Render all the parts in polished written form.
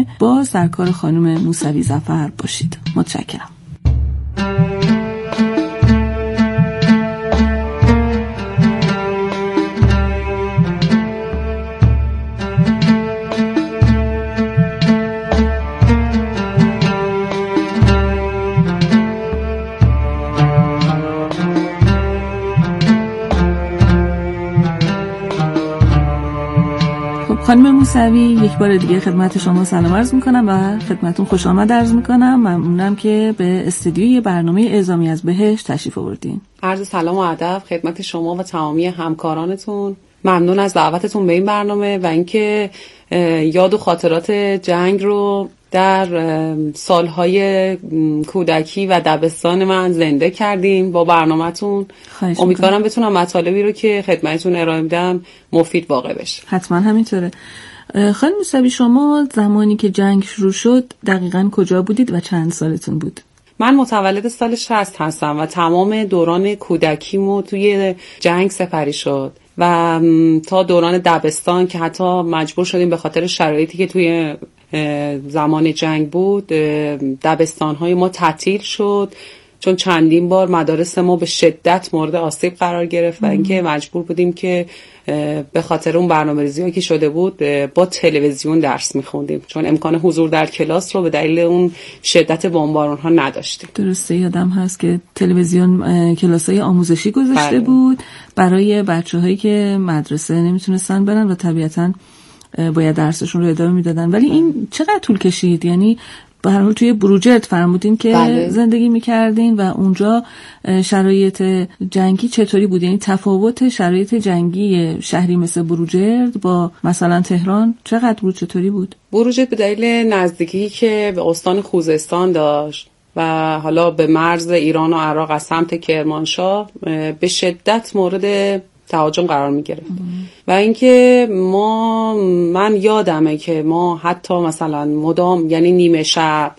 با سرکار خانم موسوی ظفر باشید. متشکرم. خانم موسوی، یک بار دیگه خدمت شما سلام عرض میکنم و خدمتون خوش آمد عرض میکنم. ممنونم که به استودیوی برنامه اعزامی از بهشت تشریف آوردین. عرض سلام و ادب خدمت شما و تمامی همکارانتون. ممنون از دعوتتون به این برنامه و اینکه یاد و خاطرات جنگ رو در سالهای کودکی و دبستان من زنده کردیم با برنامه‌تون. امیدوارم بتونم مطالبی رو که خدمتتون ارائه میدم مفید واقع بشه. حتما همینطوره. خانم موسوی، شما زمانی که جنگ شروع شد دقیقاً کجا بودید و چند سالتون بود؟ من متولد سال 60 هستم و تمام دوران کودکیمو توی جنگ سپری شد و تا دوران دبستان که حتی مجبور شدیم به خاطر شرایطی که توی زمان جنگ بود دبستان‌های ما تعطیل شد، چون چندین بار مدارس ما به شدت مورد آسیب قرار گرفت و اینکه مجبور بودیم که به خاطر اون برنامه‌ریزی‌هایی که شده بود با تلویزیون درس می‌خوندیم، چون امکان حضور در کلاس رو به دلیل اون شدت بمبارون‌ها نداشتیم. درسته، یادم هست که تلویزیون کلاس‌های آموزشی گذاشته بود برای بچه‌هایی که مدرسه نمیتونستن برن و طبیعتاً باید درسشون رو ادامه میدادن. ولی این چقدر طول کشید؟ یعنی به هر حال توی بروجرد فرمودین که زندگی میکردین و اونجا شرایط جنگی چطوری بود؟ یعنی تفاوت شرایط جنگی شهری مثل بروجرد با مثلا تهران چقدر بود؟ چطوری بود؟ بروجرد به دلیل نزدیکی که به استان خوزستان داشت و حالا به مرز ایران و عراق از سمت کرمانشاه به شدت مورد تهاجم قرار می گرفت و اینکه من یادمه که ما حتی مثلا مدام، یعنی نیمه شب،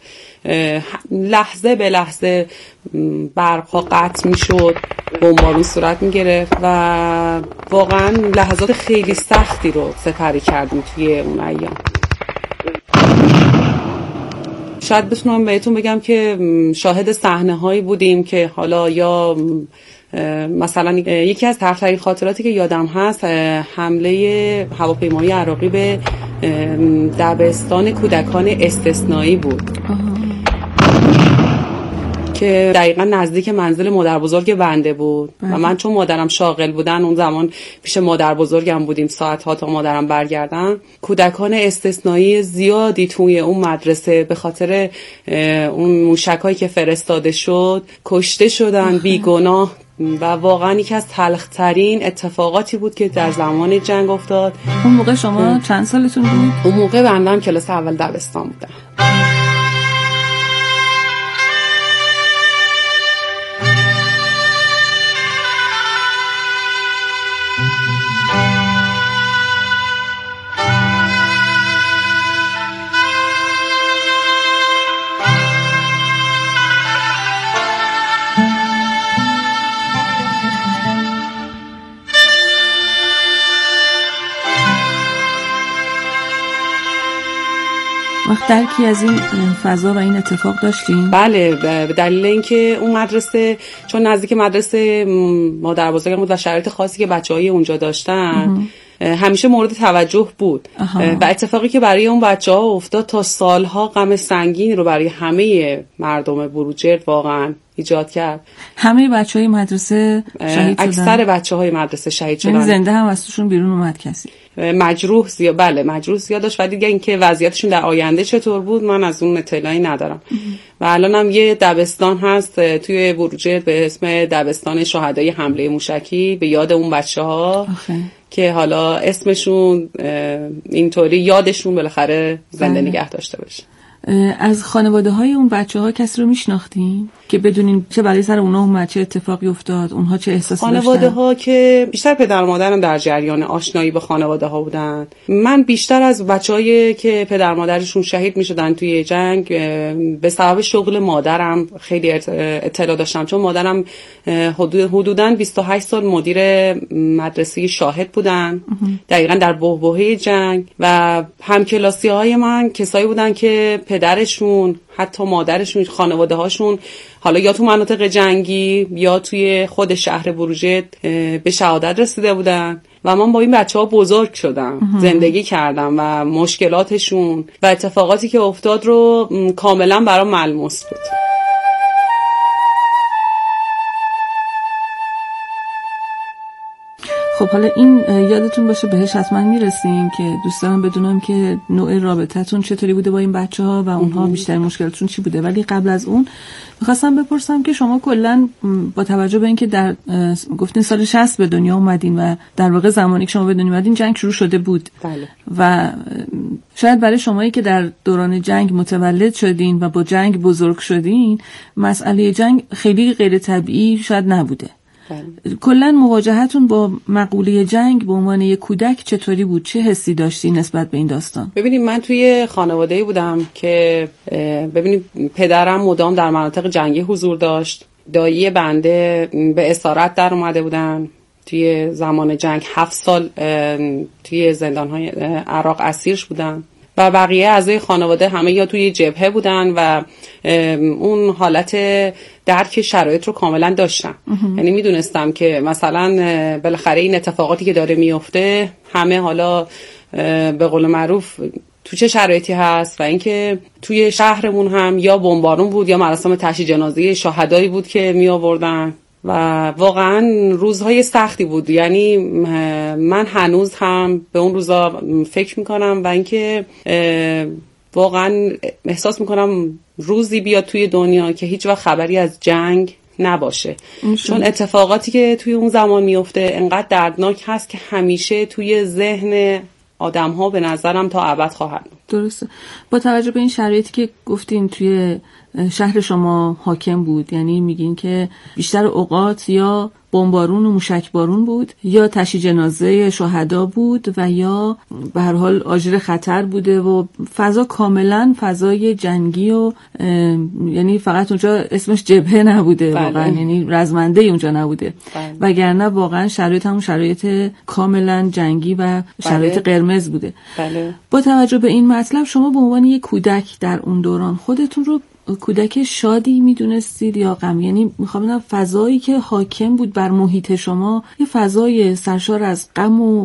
لحظه به لحظه برق‌ها قطع می شد، بمبارون صورت می گرفت و واقعا لحظات خیلی سختی رو سپری کردیم توی اون ایام. شاید بتونم بهتون بگم که شاهد صحنه هایی بودیم که حالا یا مثلا یکی از تلخترین خاطراتی که یادم هست حمله هواپیمای عراقی به دبستان کودکان استثنایی بود که دقیقا نزدیک منزل مادر بزرگ بنده بود و من چون مادرم شاغل بودن اون زمان پیش مادر بزرگم بودیم ساعتها تا مادرم برگردن. کودکان استثنایی زیادی توی اون مدرسه به خاطر اون موشکایی که فرستاده شد کشته شدن بیگناه و واقعا یکی از تلخترین اتفاقاتی بود که در زمان جنگ افتاد. اون موقع شما چند سالتون بود؟ اون موقع بندم کلاس اول دبستان بودم. وقت درکی از این فضا و این اتفاق داشتیم؟ بله، به دلیل اینکه اون مدرسه چون نزدیک مدرسه مادر بزرگم بود و شرایط خاصی که بچه‌های اونجا داشتن همیشه مورد توجه بود و اتفاقی که برای اون بچه‌ها افتاد تا سالها غم سنگین رو برای همه مردم بروجرد واقعا ایجاد کرد. همه بچه‌های مدرسه شهید شدن؟ اکثر بچه‌های مدرسه شهید شدن. یعنی زنده هم از توشون بیرون اومد کسی؟ مجروح زیاد داشت و دیگه اینکه وضعیتشون در آینده چطور بود من از اون اطلاعی ندارم. و الان هم یه دبستان هست توی بروجرد به اسم دبستان شهدای حمله موشکی به یاد اون بچه‌ها که حالا اسمشون اینطوری یادشون بالاخره زنده نگه داشته بشه. از خانواده های اون بچه ها کسی رو میشناختین که بدونین چه بلایی سر اونا اومد، چه اتفاقی افتاد، اونها چه احساسی داشتن؟ خانواده ها که بیشتر پدر مادرم در جریان آشنایی با خانواده ها بودن. من بیشتر از بچه‌هایی که پدر مادرشون شهید میشدن توی جنگ به سبب شغل مادرم خیلی اطلاع داشتم، چون مادرم حدوداً 28 سال مدیر مدرسه شاهد بودن، دقیقاً در بحبوحه جنگ، و همکلاسی‌های من کسایی بودن که پدرشون، حتی مادرشون، خانواده هاشون حالا یا تو مناطق جنگی یا توی خود شهر بروجرد به شهادت رسیده بودن و من با این بچه‌ها بزرگ شدم، زندگی کردم و مشکلاتشون و اتفاقاتی که افتاد رو کاملا برام ملموس بود. خب حالا این یادتون باشه بهش حتما میرسیم که دوست دارم بدونم که نوع رابطتون چطوری بوده با این بچه‌ها و اونها بیشتر مشکلاتشون چی بوده. ولی قبل از اون می‌خواستم بپرسم که شما کلاً با توجه به اینکه در گفتین سال 60 به دنیا اومدین و در واقع زمانی که شما به دنیا اومدین جنگ شروع شده بود. بله. و شاید برای شمایی که در دوران جنگ متولد شدین و با جنگ بزرگ شدین، مسئله جنگ خیلی غیر طبیعی شاید نبوده. کلاً مواجهتون با مقوله جنگ به عنوان یک کودک چطوری بود؟ چه حسی داشتی نسبت به این داستان؟ ببینید من توی خانواده‌ای بودم که ببینید پدرم مدام در مناطق جنگی حضور داشت، دایی بنده به اسارت در اومده بودن توی زمان جنگ، 7 سال توی زندان‌های عراق اسیرش بودن و بقیه اعضای خانواده همه یا توی جبهه بودن و اون حالت درک شرایط رو کاملا داشتم. یعنی میدونستم که مثلا بالاخره این اتفاقاتی که داره میفته همه حالا به قول معروف تو چه شرایطی هست و اینکه توی شهرمون هم یا بمبارون بود یا مراسم تشییع جنازه شهدایی بود که می آوردن و واقعا روزهای سختی بود. یعنی من هنوز هم به اون روزا فکر میکنم و اینکه واقعا احساس میکنم روزی بیاد توی دنیا که هیچ وقت خبری از جنگ نباشه، چون اتفاقاتی که توی اون زمان میفته انقدر دردناک هست که همیشه توی ذهن آدم ها به نظرم تا ابد خواهد. درسته. با توجه به این شرایطی که گفتین توی شهر شما حاکم بود، یعنی میگین که بیشتر اوقات یا بمبارون و موشکبارون بود یا تشییع جنازه شهدا بود و یا به هر حال آژیر خطر بوده و فضا کاملا فضای جنگی و یعنی فقط اونجا اسمش جبهه نبوده. بله. واقعا یعنی رزمنده اونجا نبوده. بله. وگرنه واقعا شرایط همون شرایط کاملا جنگی و شرایط بله. قرمز بوده. بله. با توجه به این مطلب شما به عنوان یک کودک در اون دوران خودتون رو کودک شادی میدونستید یا غم؟ یعنی میخوام بگم فضایی که حاکم بود بر محیط شما یه فضای سرشار از غم و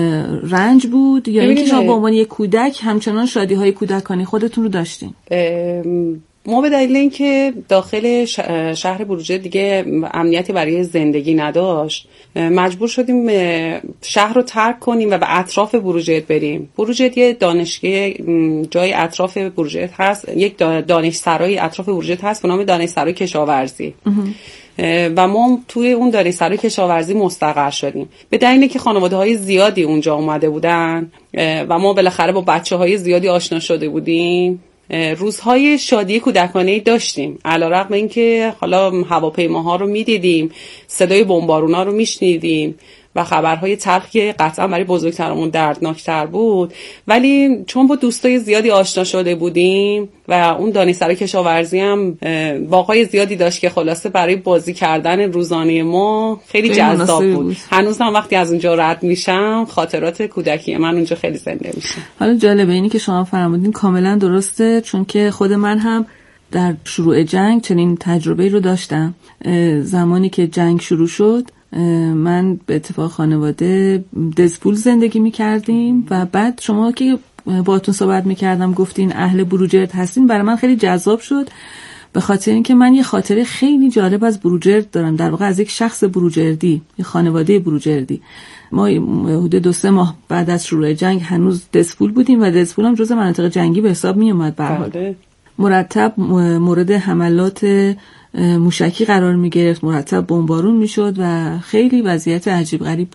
رنج بود یا اینکه شما به عنوان یک کودک همچنان شادی‌های کودکانه خودتون رو داشتین؟ ما به دلیل اینکه داخل شهر بروجرد دیگه امنیتی برای زندگی نداشت مجبور شدیم شهر رو ترک کنیم و به اطراف بروجرد بریم. بروجرد یه دانشگاه جای اطراف بروجرد هست، یک دانشسرای اطراف بروجرد هست به نام دانشسرای کشاورزی و ما توی اون دانشسرای کشاورزی مستقر شدیم. به دلیلی که خانواده‌های زیادی اونجا اومده بودن و ما بالاخره با بچه‌های زیادی آشنا شده بودیم، روزهای شادی کودکانه داشتیم، علیرغم اینکه حالا هواپیماها رو میدیدیم، صدای بمبارونا رو میشنیدیم و خبرهای تلخی قطعا برای بزرگترمون دردناکتر بود، ولی چون با دوستای زیادی آشنا شده بودیم و اون دانشسرای کشاورزی هم باغای زیادی داشت که خلاصه برای بازی کردن روزانه ما خیلی جذاب بود. هنوز هم وقتی از اونجا رد میشم خاطرات کودکی من اونجا خیلی زنده میشه. حالا جالبه اینی که شما فرمودین کاملا درسته، چون که خود من هم در شروع جنگ چنین تجربه‌ای رو داشتم. زمانی که جنگ شروع شد من به اتفاق خانواده دزپول زندگی می‌کردیم و بعد شما که باهاتون صحبت می‌کردم گفتین اهل بروجرد هستین، برای من خیلی جذاب شد به خاطر اینکه من یه خاطره خیلی جالب از بروجرد دارم، در واقع از یک شخص بروجردی، یه خانواده بروجردی. ما حدود 2-3 ماه بعد از شروع جنگ هنوز دزپول بودیم و دزپول هم جزء مناطق جنگی به حساب می اومد. به هر حال مرتب مورد حملات موشکی قرار می گرفت، مرتب بمبارون می شد و خیلی وضعیت عجیب غریب بود.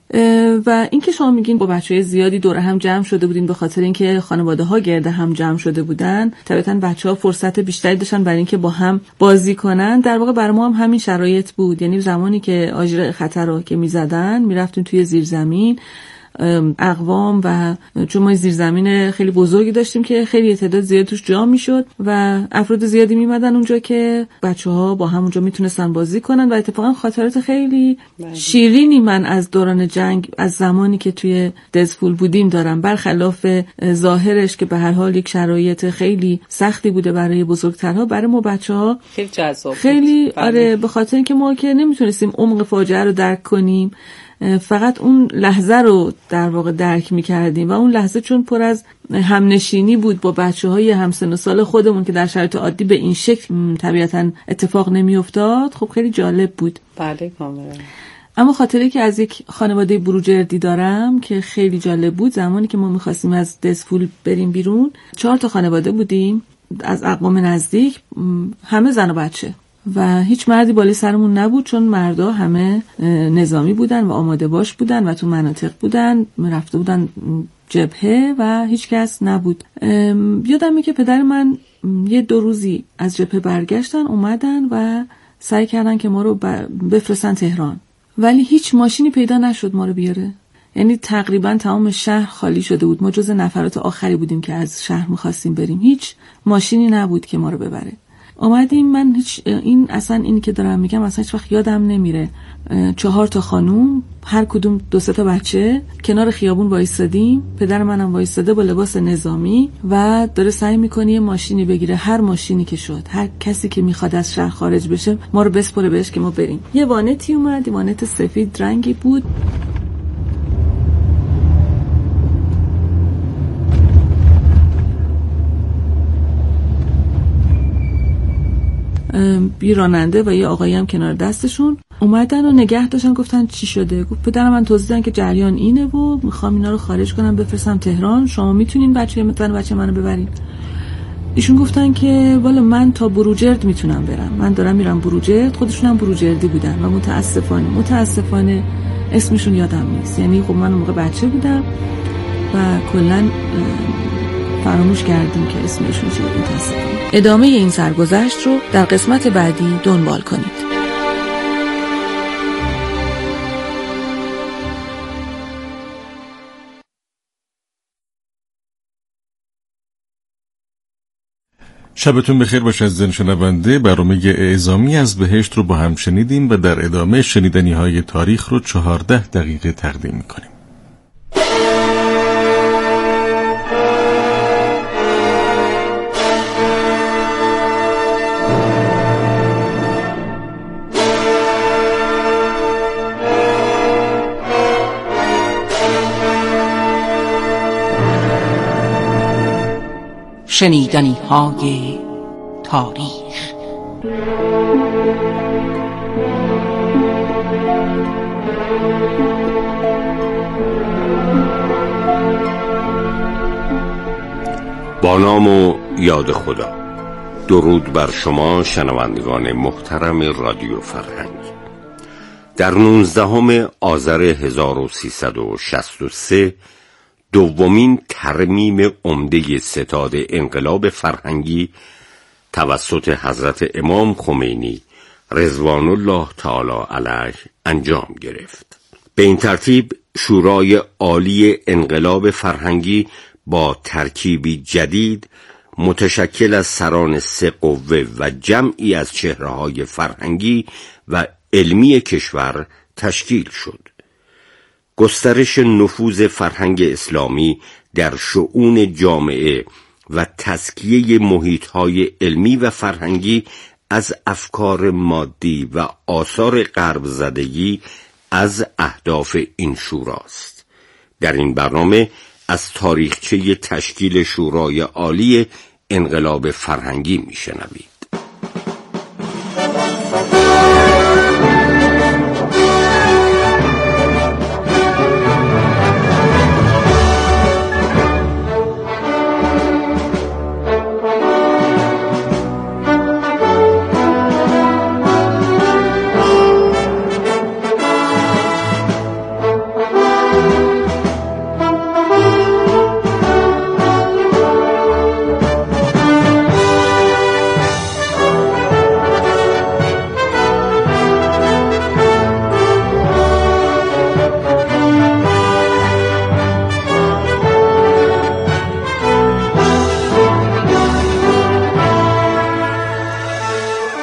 و اینکه شما میگین با بچه‌های زیادی دور هم جمع شده بودین به خاطر اینکه خانواده‌ها گرد هم جمع شده بودن، طبعاً بچه‌ها فرصت بیشتری داشتن برای اینکه با هم بازی کنن. در واقع برای ما هم همین شرایط بود، یعنی زمانی که آژیر خطر رو که میزدن میرفتیم توی زیرزمین اقوام، و چون ما زیرزمین خیلی بزرگی داشتیم که خیلی تعداد زیاد توش جا میشد و افراد زیادی میمدن اونجا که بچه‌ها با هم اونجا میتونستن بازی کنن. و اتفاقا خاطرات خیلی شیرینی من از دوران جنگ، از زمانی که توی دزفول بودیم دارم، برخلاف ظاهرش که به هر حال یک شرایط خیلی سختی بوده برای بزرگترها، برای ما بچه‌ها خیلی جذاب خیلی آره، به خاطر اینکه ما که نمیتونستیم عمق فاجعه رو درک کنیم، فقط اون لحظه رو در واقع درک می‌کردیم و اون لحظه چون پر از همنشینی بود با بچه‌های همسن و سال خودمون که در شرایط عادی به این شکل طبیعتاً اتفاق نمی‌افتاد، خب خیلی جالب بود. بله کاملا. اما خاطره که از یک خانواده بروجردی دارم که خیلی جالب بود. زمانی که ما می‌خواستیم از دزفول بریم بیرون، 4 تا خانواده بودیم از اقوام نزدیک، همه زن و بچه و هیچ مردی بالای سرمون نبود، چون مردا همه نظامی بودن و آماده باش بودن و تو مناطق بودن، رفته بودن جبهه و هیچ کس نبود. یادمه که پدر من یه 2 روزی از جبهه برگشتن، اومدن و سعی کردن که ما رو بفرستن تهران، ولی هیچ ماشینی پیدا نشد ما رو بیاره. یعنی تقریبا تمام شهر خالی شده بود، ما جز نفرات آخری بودیم که از شهر می‌خواستیم بریم، هیچ ماشینی نبود که ما رو ببره. اومدیم، من هیچ این که دارم میگم اصلا هیچ وقت یادم نمیره. 4 تا خانوم، هر کدوم 2-3 تا بچه، کنار خیابون وایسادیم، پدر منم وایساده با لباس نظامی و داره سعی میکنه یه ماشینی بگیره، هر ماشینی که شد، هر کسی که میخواد از شهر خارج بشه ما رو بسپره بهش که ما بریم. یه وانتی اومد، وانت سفید رنگی بود، یه راننده و یه آقایی هم کنار دستشون اومدن و نگه داشتن. گفتن چی شده؟ گفت پدرم من توضیح دادن که جریان اینه و میخوام اینا رو خارج کنم بفرستم تهران، شما میتونین بچه منو ببرین. ایشون گفتن که والا من تا بروجرد میتونم برم، من دارم میرم بروجرد. خودشون هم بروجردی بودن و متاسفانه اسمشون یادم نیست، یعنی خب من اون موقع بچه بودم و کلا فراموش کردیم که اسمشون چیه. متاسفانه. ادامه این سرگذشت رو در قسمت بعدی دنبال کنید. شبتون بخیر باشه عزیزان شنونده. برنامه اعزامی از بهشت رو با هم شنیدیم و در ادامه شنیدنی های تاریخ رو 14 دقیقه تقدیم میکنیم. شنیدنی های تاریخ. با نام و یاد خدا. درود بر شما شنوندگان محترم رادیو فرهنگ. در 19 آذر 1363 دومین ترمیم عمده ستاد انقلاب فرهنگی توسط حضرت امام خمینی رضوان الله تعالی علیه انجام گرفت. به این ترتیب شورای عالی انقلاب فرهنگی با ترکیبی جدید متشکل از سران 3 قوه و جمعی از چهره‌های فرهنگی و علمی کشور تشکیل شد. گسترش نفوذ فرهنگ اسلامی در شؤون جامعه و تزکیه محیط‌های علمی و فرهنگی از افکار مادی و آثار غرب زدگی از اهداف این شوراست. در این برنامه از تاریخچه تشکیل شورای عالی انقلاب فرهنگی میشنوید.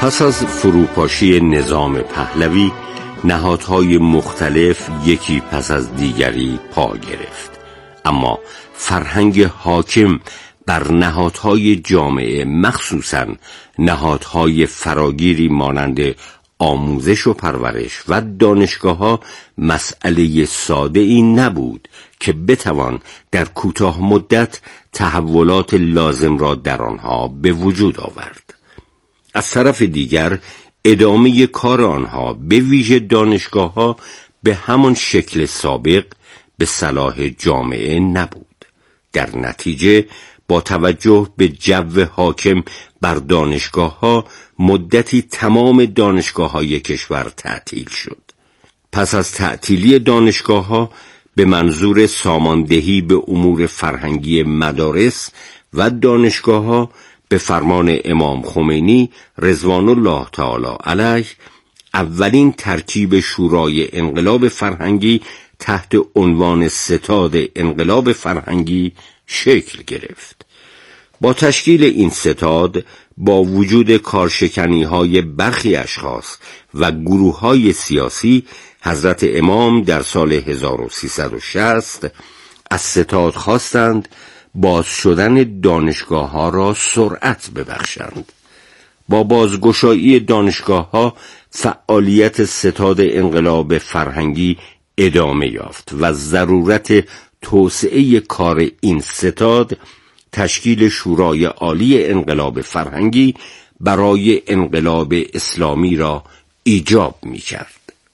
پس از فروپاشی نظام پهلوی، نهادهای مختلف یکی پس از دیگری پا گرفت، اما فرهنگ حاکم بر نهادهای جامعه، مخصوصاً نهادهای فراگیری مانند آموزش و پرورش و دانشگاه‌ها، مسئله ساده‌ای نبود که بتوان در کوتاه مدت تحولات لازم را در آنها به وجود آورد. از طرف دیگر ادامه کار آنها، به ویژه دانشگاه‌ها، به همان شکل سابق به صلاح جامعه نبود. در نتیجه با توجه به جو حاکم بر دانشگاه‌ها، مدتی تمام دانشگاه‌های کشور تعطیل شد. پس از تعطیلی دانشگاه‌ها به منظور ساماندهی به امور فرهنگی مدارس و دانشگاه‌ها، به فرمان امام خمینی رضوان الله تعالی علیه، اولین ترکیب شورای انقلاب فرهنگی تحت عنوان ستاد انقلاب فرهنگی شکل گرفت. با تشکیل این ستاد، با وجود کارشکنی‌های برخی اشخاص و گروه‌های سیاسی، حضرت امام در سال 1360 از ستاد خواستند باز شدن دانشگاه‌ها را سرعت ببخشند. با بازگشایی دانشگاه‌ها، فعالیت ستاد انقلاب فرهنگی ادامه یافت و ضرورت توسعه کار این ستاد تشکیل شورای عالی انقلاب فرهنگی برای انقلاب اسلامی را ایجاب می‌کرد.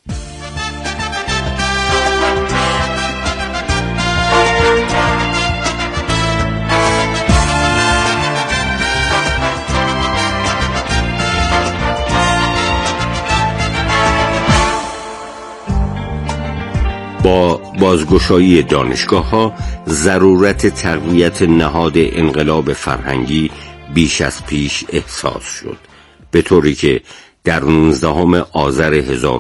با بازگشایی دانشگاه‌ها، ضرورت تقویت نهاد انقلاب فرهنگی بیش از پیش احساس شد، به طوری که در 19 آذر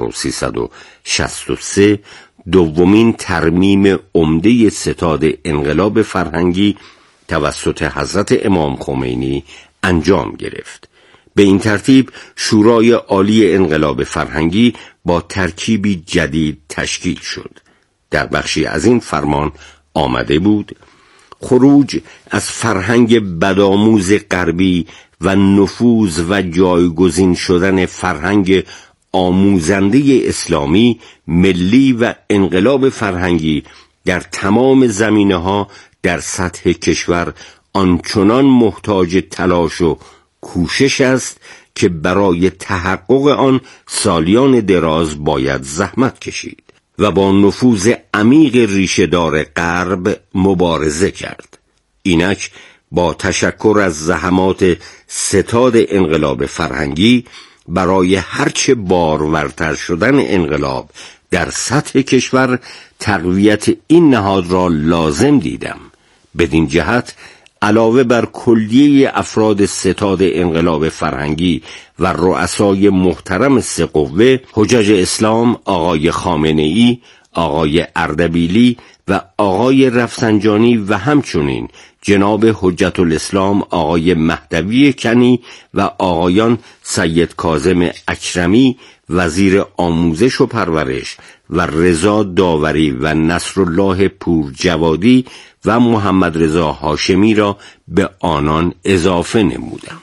1363 دومین ترمیم عمده ستاد انقلاب فرهنگی توسط حضرت امام خمینی انجام گرفت. به این ترتیب شورای عالی انقلاب فرهنگی با ترکیبی جدید تشکیل شد. در بخشی از این فرمان آمده بود: خروج از فرهنگ بدآموز غربی و نفوذ و جایگزین شدن فرهنگ آموزنده اسلامی، ملی و انقلاب فرهنگی در تمام زمینه‌ها در سطح کشور آنچنان محتاج تلاش و کوشش است که برای تحقق آن سالیان دراز باید زحمت کشید و با نفوذ عمیق ریشه‌دار غرب مبارزه کرد. اینک با تشکر از زحمات ستاد انقلاب فرهنگی برای هرچه بارورتر شدن انقلاب در سطح کشور، تقویت این نهاد را لازم دیدم. بدین جهت علاوه بر کلیه افراد ستاد انقلاب فرهنگی و رؤسای محترم سه قوه، حجج اسلام آقای خامنه‌ای، آقای اردبیلی و آقای رفسنجانی و همچنین جناب حجت الاسلام آقای مهدوی کنی و آقایان سید کاظم اکرمی وزیر آموزش و پرورش و رضا داوری و نصرالله پورجوادی و محمد رضا هاشمی را به آنان اضافه نمودم.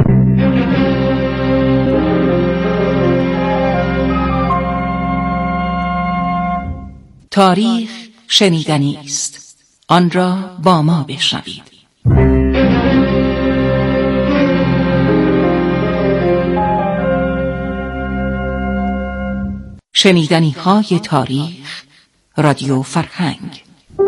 تاریخ شنیدنی است، آن را با ما بشنوید. شنیدنی های تاریخ، رادیو فرهنگ.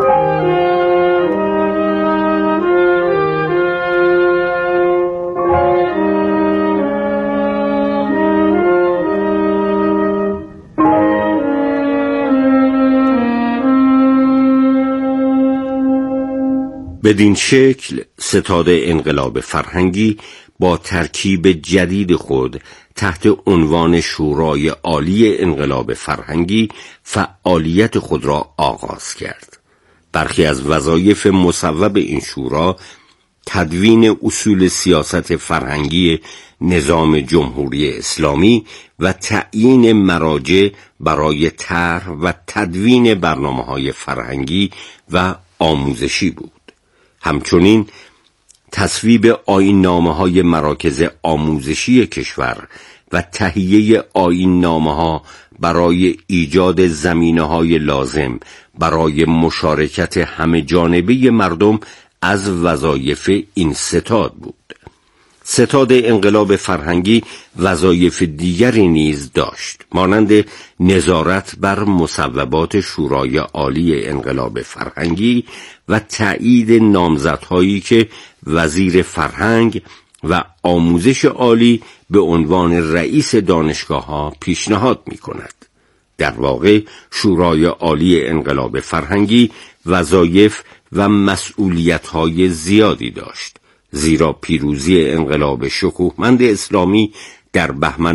بدین شکل ستاد انقلاب فرهنگی با ترکیب جدید خود تحت عنوان شورای عالی انقلاب فرهنگی فعالیت خود را آغاز کرد. برخی از وظایف مصوب این شورا تدوین اصول سیاست فرهنگی نظام جمهوری اسلامی و تعیین مراجع برای طرح و تدوین برنامه‌های فرهنگی و آموزشی بود. همچنین تصویب آیین‌نامه‌های مراکز آموزشی کشور و تهیه آیین‌نامه‌ها برای ایجاد زمینه‌های لازم برای مشارکت همه جانبه مردم از وظایف این ستاد بود. ستاد انقلاب فرهنگی وظایف دیگری نیز داشت، مانند نظارت بر مصوبات شورای عالی انقلاب فرهنگی و تایید نامزدهایی که وزیر فرهنگ و آموزش عالی به عنوان رئیس دانشگاه‌ها پیشنهاد می‌کند. در واقع شورای عالی انقلاب فرهنگی وظایف و مسئولیت‌های زیادی داشت، زیرا پیروزی انقلاب شکوهمند اسلامی در بهمن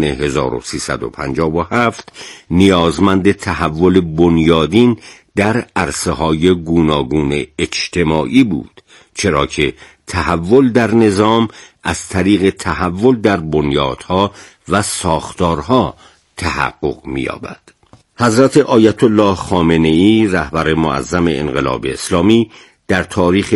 1357 نیازمند تحول بنیادین در عرصه‌های گوناگون اجتماعی بود، چرا که تحول در نظام از طریق تحول در بنیادها و ساختارها تحقق می‌یابد. حضرت آیت الله خامنه‌ای رهبر معظم انقلاب اسلامی در تاریخ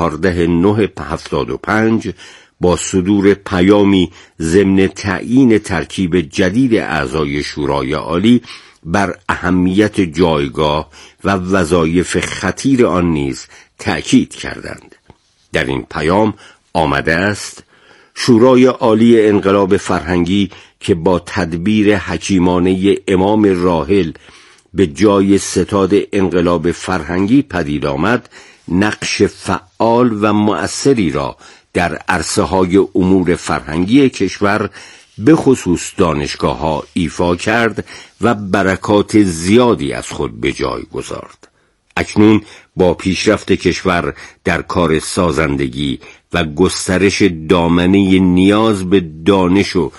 14/9/75 با صدور پیامی ضمن تعیین ترکیب جدید اعضای شورای عالی بر اهمیت جایگاه و وظایف خطیر آن نیز تأکید کردند. در این پیام آمده است: شورای عالی انقلاب فرهنگی که با تدبیر حکیمانه امام راحل به جای ستاد انقلاب فرهنگی پدید آمد، نقش فعال و مؤثری را در عرصه‌های امور فرهنگی کشور به خصوص دانشگاه‌ها ایفا کرد و برکات زیادی از خود به جای گذارد. اکنون با پیشرفت کشور در کار سازندگی و گسترش دامنه نیاز به دانش و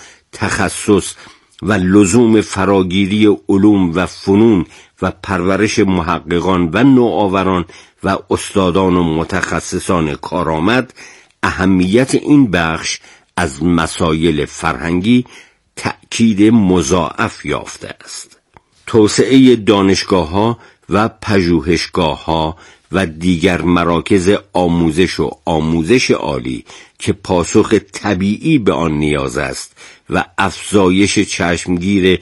تخصص و لزوم فراگیری علوم و فنون و پرورش محققان و نوآوران و استادان و متخصصان کارآمد، اهمیت این بخش از مسائل فرهنگی تأکید مضاعف یافته است. توسعه دانشگاه‌ها و پژوهشگاه‌ها و دیگر مراکز آموزش و آموزش عالی که پاسخ طبیعی به آن نیاز است و افزایش چشمگیر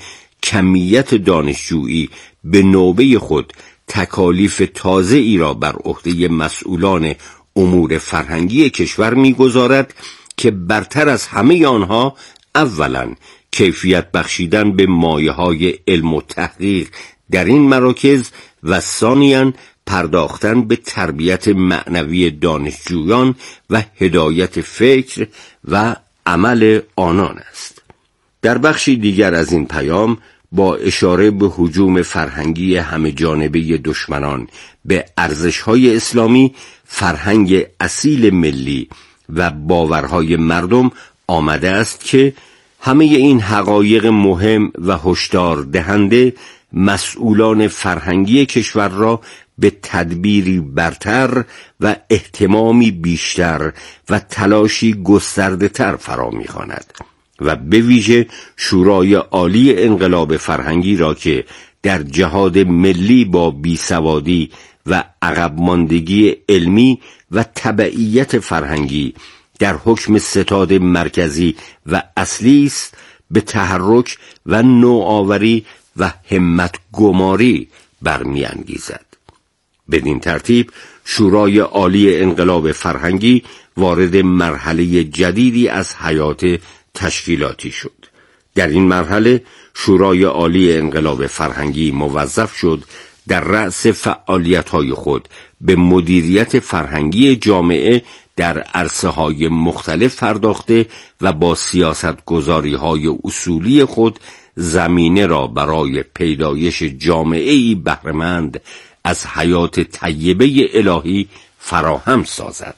کمیت دانشجویی به نوبه خود تکالیف تازه‌ای را بر عهده مسئولان امور فرهنگی کشور می‌گذارد که برتر از همه آنها اولاً کیفیت بخشیدن به مایه‌های علم و تحقیق در این مراکز و ثانیاً پرداختن به تربیت معنوی دانشجویان و هدایت فکر و عمل آنان است. در بخشی دیگر از این پیام با اشاره به هجوم فرهنگی همه جانبه دشمنان به ارزش‌های اسلامی، فرهنگ اصیل ملی و باورهای مردم آمده است که همه این حقایق مهم و هشدار دهنده مسئولان فرهنگی کشور را به تدبیری برتر و اهتمامی بیشتر و تلاشی گسترده تر فرا می‌خواند و به ویژه شورای عالی انقلاب فرهنگی را که در جهاد ملی با بیسوادی و عقب ماندگی علمی و تبعیت فرهنگی در حکم ستاد مرکزی و اصلی است، به تحرک و نوآوری و همت گماری برمی‌انگیزد. بدین ترتیب شورای عالی انقلاب فرهنگی وارد مرحله جدیدی از حیات تشکیلاتی شد. در این مرحله شورای عالی انقلاب فرهنگی موظف شد در رأس فعالیت‌های خود به مدیریت فرهنگی جامعه در عرصه‌های مختلف پرداخته و با سیاست‌گذاری‌های اصولی خود زمینه را برای پیدایش جامعه‌ای بهره‌مند از حیات طیبه الهی فراهم سازد.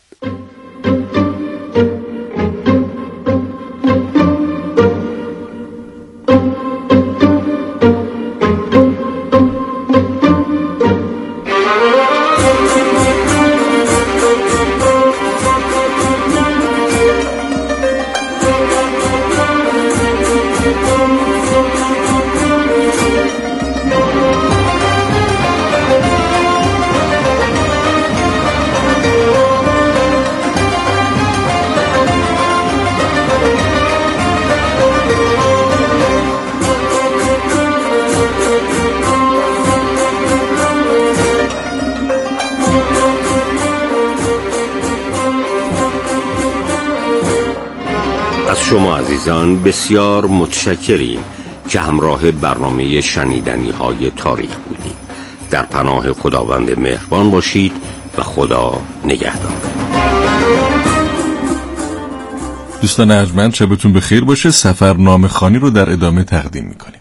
از شما عزیزان بسیار متشکریم که همراه برنامه شنیدنی های تاریخ بودید. در پناه خداوند مهربان باشید و خدا نگهدار. دوستان ارجمند، شبتون بخیر باشه. سفرنامه خوانی رو در ادامه تقدیم میکنیم.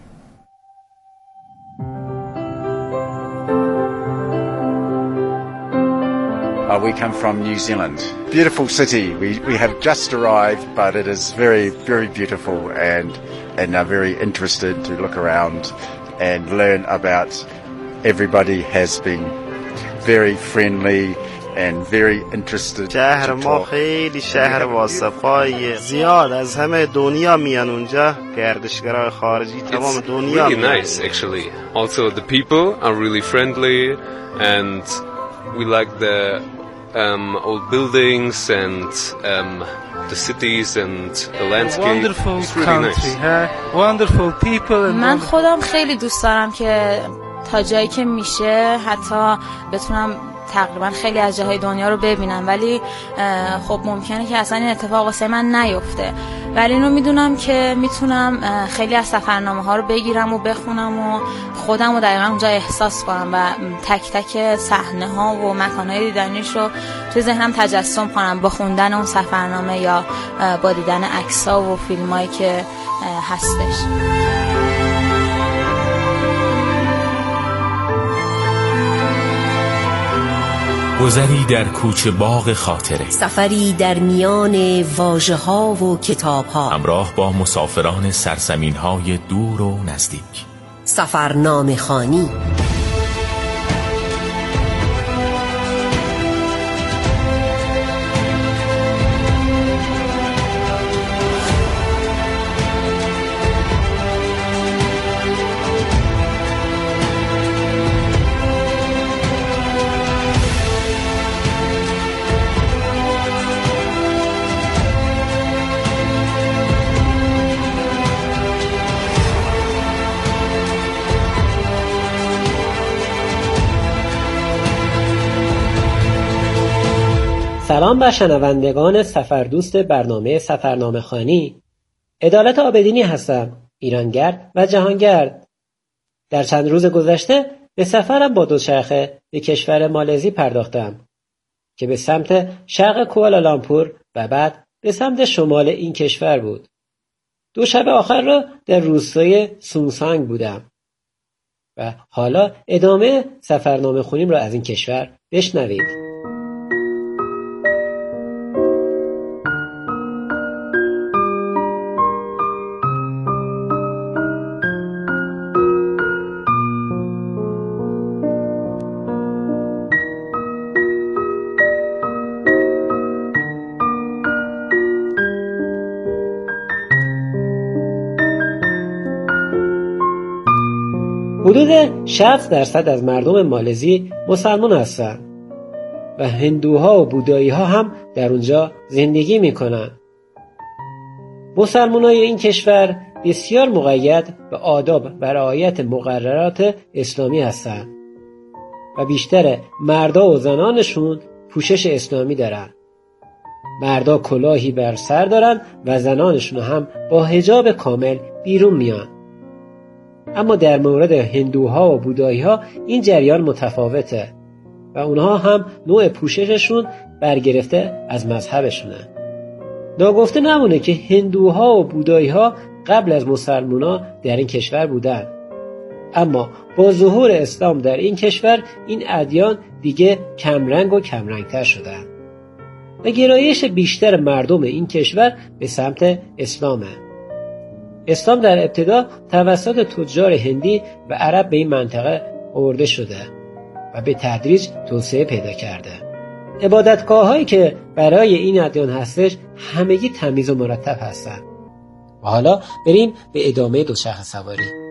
We come from New Zealand. Beautiful city. We have just arrived, but it is very, very beautiful, and are very interested to look around and learn about. Everybody has been very friendly and very interested. شهر ما خیلی شهر واصفای زیاد از همه دنیا میان اونجا، گردشگرای خارجی تمام دنیا میان. It's really nice actually. Also the people are really friendly and we like the old buildings and the cities and the landscape. Wonderful It's really country, nice. Wonderful people. من خودم خیلی دوست دارم که تا جایی که میشه حتی بتونم تقریبا خیلی از جاهای دنیا رو ببینم، ولی خب ممکنه که اصلا این اتفاق واسه من نیفته، ولی اینو میدونم که میتونم خیلی از سفرنامه ها رو بگیرم و بخونم و خودم رو دقیقا اونجا احساس کنم و تک تک صحنه ها و مکان های دیدنیش رو توی ذهنم تجسم کنم با خوندن اون سفرنامه یا با دیدن عکس ها و فیلم هایی که هستش. گذری در کوچه باغ خاطره، سفری در میان واژه ها و کتاب ها، همراه با مسافران سرزمین های دور و نزدیک. سفرنامه خوانی. سلام بر شنوندگان سفردوست برنامه سفرنامه خوانی. عدالت عابدینی هستم، ایرانگرد و جهانگرد. در چند روز گذشته به سفرم با دوچرخه به کشور مالزی پرداختم که به سمت شرق کوالالامپور و بعد به سمت شمال این کشور بود. 2 شب آخر را در روستای سونسانگ بودم و حالا ادامه سفرنامه خونیم را از این کشور بشنوید. حدود 60% از مردم مالزی مسلمان هستند و هندوها و بودایی ها هم در اونجا زندگی میکنن. مسلمانای این کشور بسیار مقید به آداب و رعایت مقررات اسلامی هستند و بیشتر مردا و زنانشون پوشش اسلامی دارن. مردا کلاهی بر سر دارن و زنانشون هم با حجاب کامل بیرون میان. اما در مورد هندوها و بودایی ها این جریان متفاوته و اونها هم نوع پوشششون برگرفته از مذهبشونه. ناگفته نمونه که هندوها و بودایی ها قبل از مسلمونا در این کشور بودن، اما با ظهور اسلام در این کشور این ادیان دیگه کمرنگ و کمرنگتر شدن و گرایش بیشتر مردم این کشور به سمت اسلامه. اسلام در ابتدا توسط تجار هندی و عرب به این منطقه آورده شده و به تدریج توسعه پیدا کرده. عبادتگاه‌هایی که برای این ادیان هستش همگی تمیز و مرتب هستند. و حالا بریم به ادامه دوچرخه سواری.